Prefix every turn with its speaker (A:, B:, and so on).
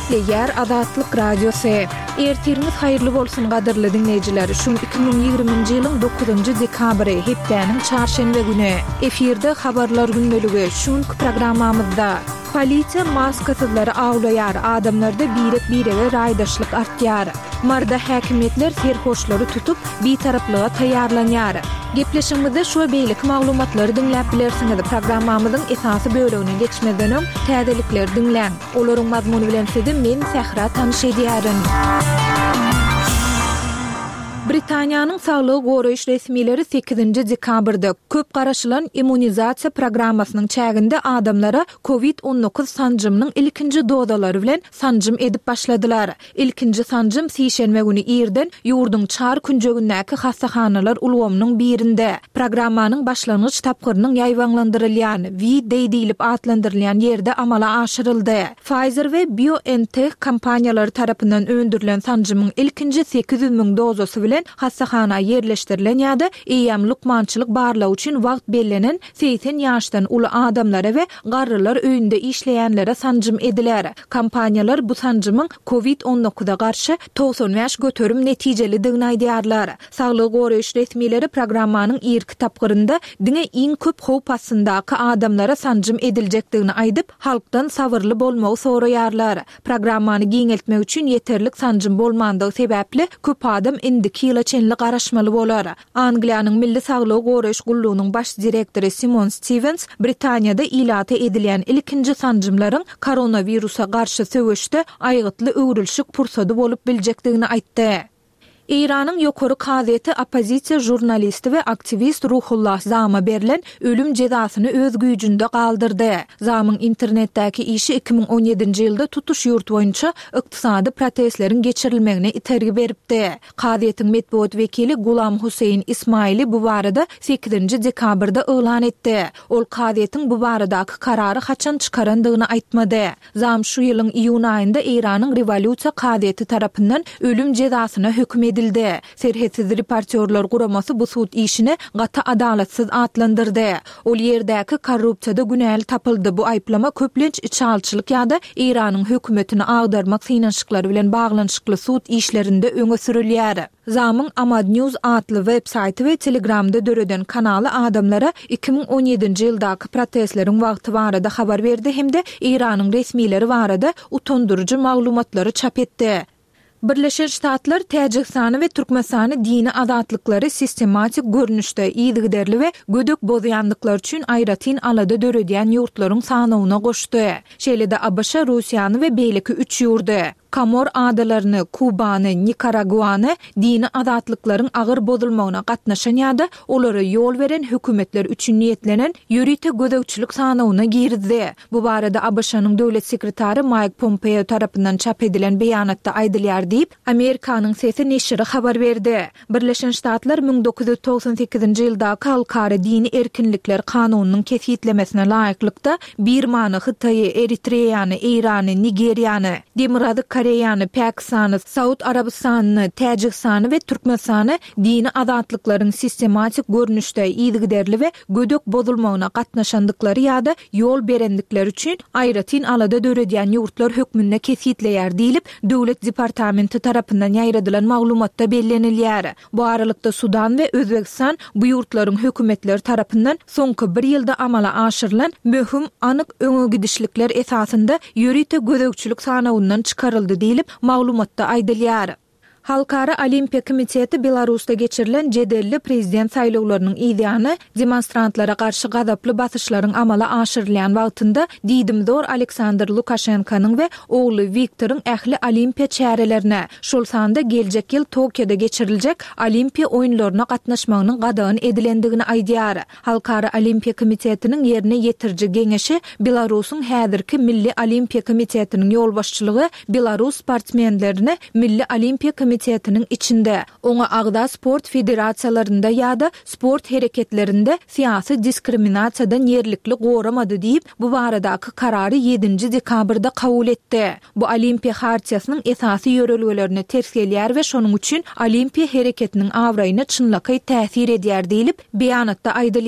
A: Yer Azatlyk Radiosu. Ertiriniz hayırlı bolsun gadyrly dinleyijiler. Şu 2020-nji ýylyň 9-njy dekabry hepdeniň çarşembe güni efirde habarlar gündöligi şuň programmamyzda polisiýa maskasyzlary awlaýar, adamlarda birek-birege raýdaşlyk artýar. Marda häkimetler serhoşlary tutup bitaraplyga taýýarlanýar. Gepleşigimizde şu beýlik maglumatlary dinläp bilersiňiz. Programmamyzyň esasy bölegine geçmeden öň täzelikler dinläň. Olaryň mazmuny bilen sizi men Sehra tanyş edýärin. Britaniýanyň Saglyk goraýyş resmileri 8-nji dekabrda köp garaşylan immunizasiýa programmasynyň çäginde adamlara COVID-19 sanjymynyň ilkinji dozalary bilen sanjym edip başladylar. İlkinji sanjym sişenme güni ýerden ýurduň çar künjegindäki hastahanalar ulgamynyň birinde programmanyň başlangyç tapgyrynyň ýaýwanlandyrylýan V-Day diýilip atlandyrylýan ýerde amala aşyryldy. Pfizer we BioNTech kompaniýalary tarapyndan öndürilen sanjymyň ilkinji 800.000 dozasy bilen hastahana yerleşdirilen ýa-da eýam lukmançylyk barlagy üçin wagt bellenen 80 ýaşdan uly adamlara we garrylar öýünde işleýänlere sanjym ediler. Kompaniýalar bu sanjymyň COVID-19-a garşy 95 göterim netijelidigini aýdýarlar. Saglyk goraýyş resmileri programmanyň ilk tapgyrynda diňe iň köp howp astyndaky adamlara sanjym ediljekdigini aýdyp, halkdan sabyrly bolmagy soraýarlar. Programmany giňeltmek üçin yeterlik sanjym bolmandygy sebäpli köp adam indiki ýyla çenli garaşmaly bolar. Angliýanyň Milli Saglyk goraýyş gullugynyň baş direktori Simon Stevens Britaniýada ilata edilen ilkinji sanjymlaryň koronawirusa garşy söwüşde aýgytly öwrülşik pursady bolup biljekdigini aýtdy. İran'ın ýokary kazety opozisiýa jurnalisti we aktivist Ruhullah Zama berilen ölüm cezasyny öz güýjünde galdyrdy. Zamyň internetdäki işi 2017-nji ýylda tutuş ýurt boýunça ykdysady protestleriň geçirilmegine itergi beripdi. Kazetyň medeniýet wekili Gulam Huseyn Ismaili bu barada 8-nji dekabrda elan etdi. Ol kazetyň bu baradaky karary haçan çykarandygyny aýtmady. Zam şu ýylyň iýun aýynda İran'yň revolýusiýa kazety tarapyndan ölüm cezasyna hökm edildi. Serhetsiz reportyorlar guramasy bu sud işini gata adalatsyz atlandyrdy. Ol ýerdäki korrupsiýada günäli tapyldy. Bu aýplama köplenç içalçylyk ýa-da İran'yň hökümetini agdarmak synanşyklary bilen baglanyşykly sud işlerinde öňe sürilýär. Zamyň Amad News adly websaýty we Telegramda döreden kanaly adamlara 2017-nji ýyldaky protestleriň wagty barada habar berdi hemde İran'yň resmileri barada utandyrjy maglumatlary çap etdi. Birleşen Ştatlar Täjikistany we Türkmenistany dini azatlyklary sistematik görnüşde ýygyderli we gödök bozýandyklar üçin aýratyn alada döredýän ýurtlaryň sanawyna goşdy. Şeýle-de ABŞ Russiýany we beýleki 3 ýurdy Komor adalaryny, Kubany, Nikaraguany dini azatlyklaryň agyr bozulmagyna gatnaşan ýa-da olary ýol beren hökümetler üçin niýetlenen ýürite gödökçilik sanawyna girdi. Bu barada ABŞ-nyň döwlet sekretary Mike Pompeo tarapyndan çap edilen beýanatda aýdylýar diýip Amerikanyň Sesi neşri habar berdi. Birleşen Ştatlar 1998-nji ýylda halkara dini erkinlikler kanunynyň kesitlemesine laýyklykda Birmany, Hytaýy, Eritreýany, Irany, Nigeriýany, Demirady Koreýany, Pakistany, Saud Arabistany, Täjikistany we Türkmenistany dini azatlyklaryň sistematik görnüşde ýygyderli we gödök bozulmagyna gatnaşandyklary ýa-da ýol berendikleri üçin aýratyn alada döredýän ýurtlar hökmünde kesitleýär diýilip döwlet departamenti tarapyndan ýaýradylan maglumatda bellenilýär. Bu aralykda Sudan we Özbekistan bu ýurtlaryň hökümetleri tarapyndan soňky 1 ýylda amala aşyrylan möhüm anyk öňe gidişlikler esasında ýürite gödökçilik sanawyndan çykaryldy diýilip maglumatda aýdylýar. Halkara Olimpiya Komiteti Belarusda geçirilen jedelli prezident saýlawlarynyň ýygyny demonstrantlara garşy gazaply basyşlaryň amala aşyrylýan wagtynda diýdimdor Aleksandr Lukashenkanyň we ogly Viktoryň ähli Olimpiya çärelerine şol sanda geljek ýyl Tokioda geçiriljek Olimpiya oýunlaryna gatnaşmagynyň gadagyny edilendigini aýdýar. Halkara Olimpiya Komitetiniň ýerine ýetirji geňeşi Belarusyň häzirki Milli Olimpiya Komitetiniň ýolbaşçylygy Belarus sportmenlerini Milli Olimpiya Komitetiniň içinde oňa agda sport federasiýalarynda ýa-da sport hereketlerinde siýasy diskriminasiýadan ýerlikli goramady diýip bu baradaky karary 7-nji dekabrda kabul etdi. Bu Olimpiya hartiýasynyň esasy ýörelgelerini ters gelýär we şonuň üçin Olimpiya hereketiniň awraýyna çynlakay täsir edýär diýilip beýanatda aýdylýar.